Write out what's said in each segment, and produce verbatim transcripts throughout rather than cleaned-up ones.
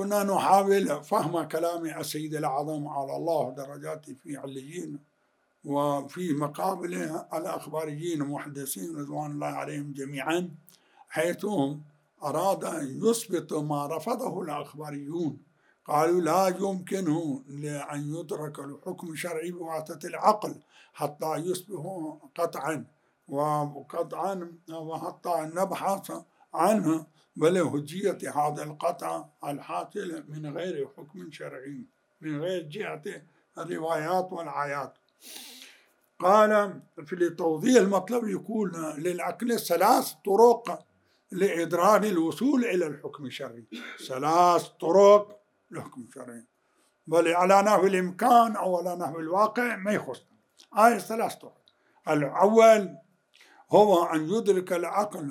كنا نحاول فهم كلام السيد الأعظم على الله درجاته في عليين وفي مقابله الأخباريين المحدثين رضوان الله عليهم جميعا، حيث أراد أن يثبت ما رفضه الأخباريون. قالوا لا يمكن أن يدرك الحكم الشرعي بواسطة العقل حتى يصبح قطعا وقطعا وحتى نبحث عنه ولهجية هذا القطع الحاصل من غير حكم شرعي، من غير جهة الروايات والآيات. قال في لتوضيح المطلب يقول للعقل ثلاث طرق لإدراك الوصول إلى الحكم الشرعي، ثلاث طرق للحكم الشرعي، بل على نحو الإمكان أو على نحو الواقع ما يخص. هاي ثلاث طرق. الأول هو أن يدرك العقل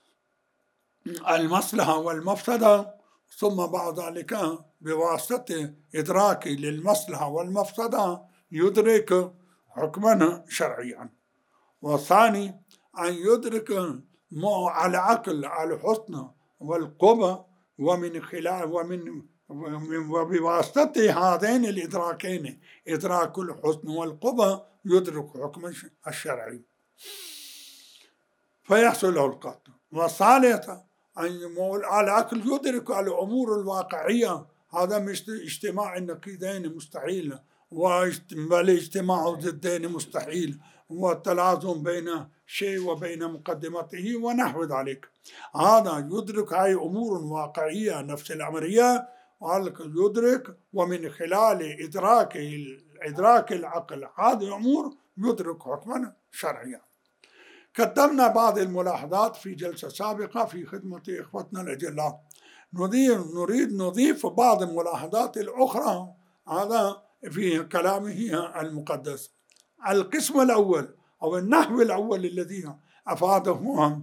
المصلحة والمفسدة، ثم بعد ذلك بواسطة إدراك للمصلحة والمفسدة يدرك حكما شرعيا. والثاني أن يدرك العقل الحسن والقبى ومن خلال ومن وبواسطة هذين الإدراكين إدراك الحسن والقبى يدرك حكم الشرعي فيحصل له القطع. والثالثة أن العقل يدرك الأمور الواقعية، هذا مش اجتماع النقيضين مستحيل، والاجتماع ضدين مستحيل، والتلازم بين شيء وبين مقدمته ونحو ذلك. هذا يدرك هاي أمور واقعية نفس الأمرية، يدرك ومن خلال إدراك إدراك العقل هذه الأمور يدرك حكما شرعيا. قدمنا بعض الملاحظات في جلسة سابقة في خدمة إخوتنا الأجلاء، نريد نضيف بعض الملاحظات الأخرى هذا في كلامه المقدس. القسم الأول أو النحو الأول الذي أفاده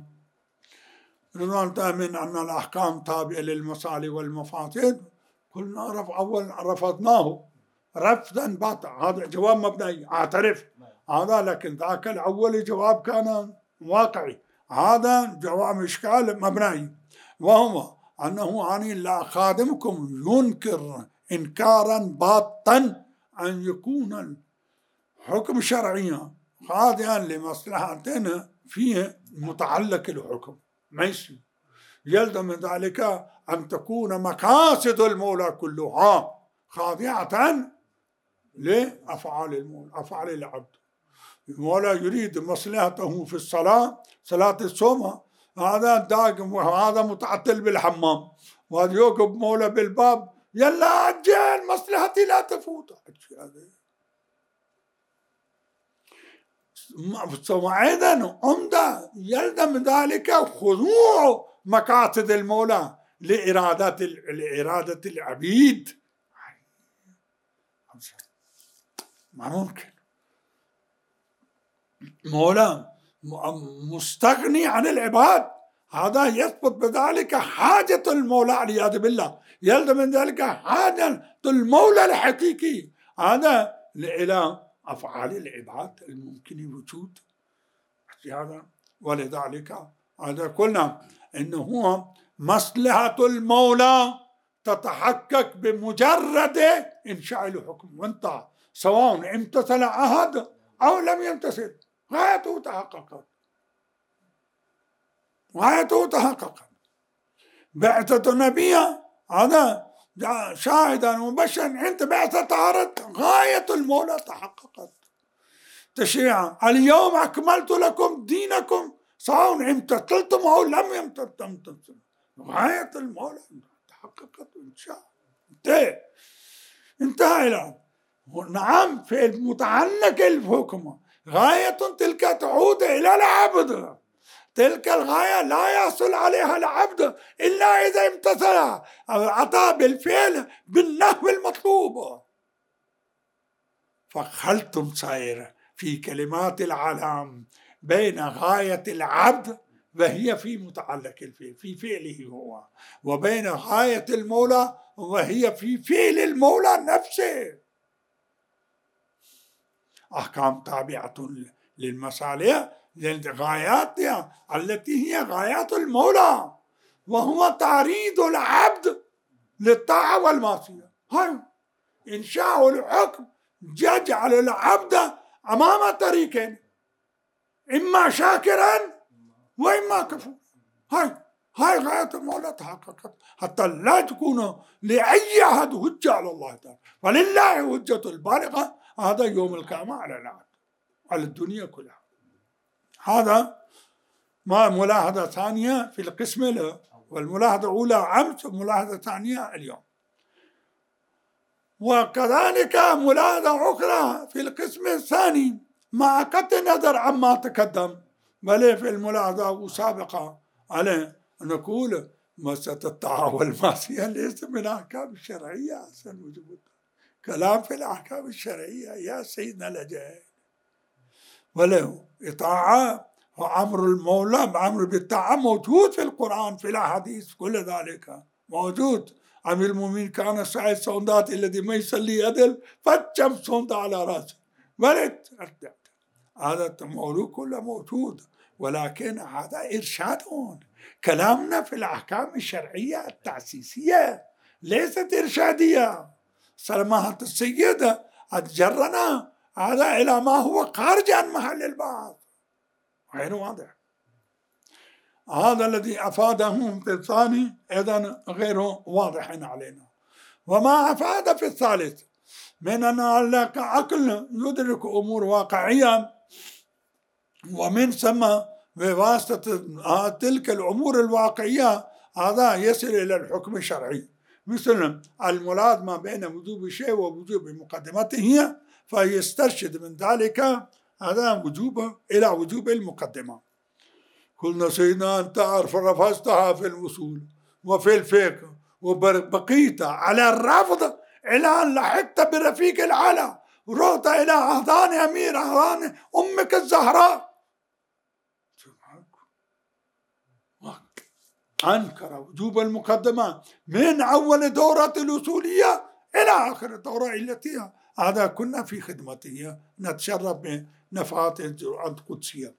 رضوان من أن الأحكام تابعة للمصالح والمفاسد، قلنا رف أول رفضناه رفضا باطا، هذا جواب مبني أعترف هذا، لكن ذاك الأول جواب كان واقعي، هذا جواب إشكال مبني، وهو أنه أن لا خادمكم ينكر إنكارا باطا أن يكون الحكم شرعيا خاضعا لمصلحتنا فيه متعلق الحكم، ماشي، يلزم من ذلك أن تكون مقاصد المولى كلها خاضعة لأفعال المولى أفعال العبد. المولى يريد مصلحته في الصلاة، صلاة الصوم، هذا داقم وهذا متعطل بالحمام، وهذا يوقف مولى بالباب يلا عجل مصلحتي لا تفوت. أيضا عمدة يلزم من ذلك خضوع مقاصد المولى لإرادة لإرادة العبيد. ما ممكن مولى مستغني عن العباد، هذا يثبت بذلك حاجة المولى والعياذ بالله، يلزم من ذلك حاجة المولى الحقيقي هذا إلى أفعال العباد الممكن وجود هذا. ولذلك هذا قلنا إنه هو مصلحة المولى تتحقق بمجرد إنشاء الحكم، وانت سواء امتثل عهد أو لم يمتثل غايته تحققت، غايته تحققت. بعثة نبيا هذا شاهدا مبشرا، انت بعثة عرض غاية المولى تحققت. تشريعا اليوم أكملت لكم دينكم سواء امتثلتم أو لم يمتثلتم، غاية المولى تحققت إن شاء انتهى انتهى الآن. نعم في المتعلق الحكم غاية تلك تعود إلى العبد، تلك الغاية لا يحصل عليها العبد إلا إذا امتثل أتى بالفعل بالنحو المطلوب. فخلتم سائر في كلمات العالم بين غاية العبد وهي في متعلق الفعل في فعله هو، وبين غاية المولى وهي في فعل المولى نفسه. أحكام تابعة للمصالح للغايات التي هي غايات المولى، وهو تعريض العبد للطاعة والمعصية. هاي إنشاء الحكم يجعل العبد أمام طريقين، إما شاكرا وإما كفورا. هاي هاي غاية المولى تحققت، حتى لا تكون لأي أحد حجة على الله تعالى، ولله حجة البالغة. هذا يوم القيامة على العبد، على الدنيا كلها. هذا ما ملاحظة ثانية في القسم له، والملاحظة الأولى أمس، وملاحظة ثانية اليوم. وكذلك ملاحظة أخرى في القسم الثاني مع قطع النظر عما تقدم، بل في الملاحظة السابقة عليه نقول مسألة الطاعة والمعصية ليس من الأحكام الشرعية. كلام في الأحكام الشرعية يا سيدنا الأجل، ولو إطاعة وأمر المولى بأمر بالطاعة موجود في القرآن، في الأحاديث، كل ذلك موجود. أمير المؤمنين كان سعيد صندات الذي ما يصلي عدل فتشم صند على رأسه ولد. هذا الموضوع كله موجود، ولكن هذا إرشاد. كلامنا في الأحكام الشرعية التأسيسية ليست إرشادية. سماحة السيدة أتجرنا هذا إلى ما هو خارج عن محل البحث، غير واضح. هذا الذي أفاده في الثاني أيضا غير واضح علينا. وما أفاد في الثالث من أن عقل يدرك أمور واقعية، ومن ثم بواسطة تلك الأمور الواقعية هذا يصل إلى الحكم الشرعي، مثل الملازمة بين وجوب شيء ووجوب مقدمته، فيسترشد من ذلك هذا وجوب إلى وجوب المقدمة. قلنا سيدنا أنت رفضتها في الوصول وفي الفقه، وبقيت على الرفض إلى أن لحقت برفيق العلا، ورحت إلى أحضان أمير أحضان أمك الزهراء. أنكر وجوب المقدمة من أول دورة الوصولية إلى آخر الدورة التي هذا كنا في خدمته، نتشرف بنفحات القدسية.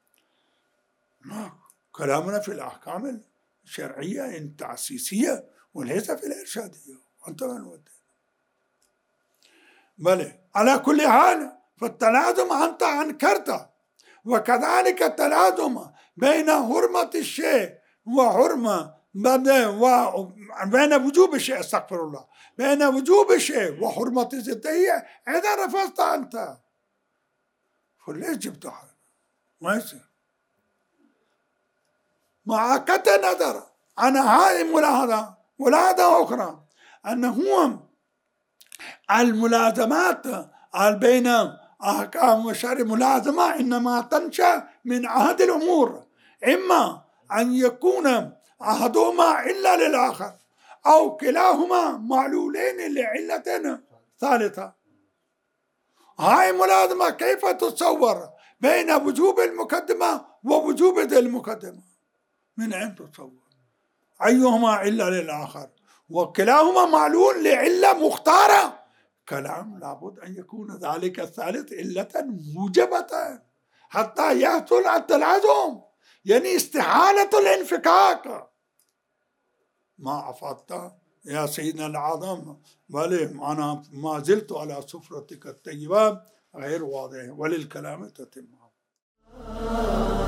كلامنا في الأحكام الشرعية التأسيسية وليس في الإرشادية. أنت من ودي بل على كل حال فالتلازم أنت أنكرته، وكذلك التلازم بين حرمة الشيء وحرمة بين وجوب الشيء، استغفر الله، بين وجوب الشيء وحرمة ضده إذا رفضت أنت، فليش جبتها؟ ما يصير. مع قطع النظر عن هذه الملاحظة، ملاحظة أخرى أنه الملازمات بين أحكام وشرع ملازمة إنما تنشأ من عهد الأمور، إما أن يكون أحدهما إلا للآخر أو كلاهما معلولين لعلة ثالثة. هاي ملازمة كيف تتصور بين وجوب المقدمة ووجوب ذي المقدمة؟ من أين تتصور؟ أيهما إلا للآخر وكلاهما معلول لعلة مختارة. كلام لابد أن يكون ذلك الثالث علة موجبة حتى يحصل التلازم، يعني استحالة الانفكاك. ما أفضت يا سيدنا العظم، بل أنا ما زلت على سفرتك الطيبة غير واضح، وللكلام تتم.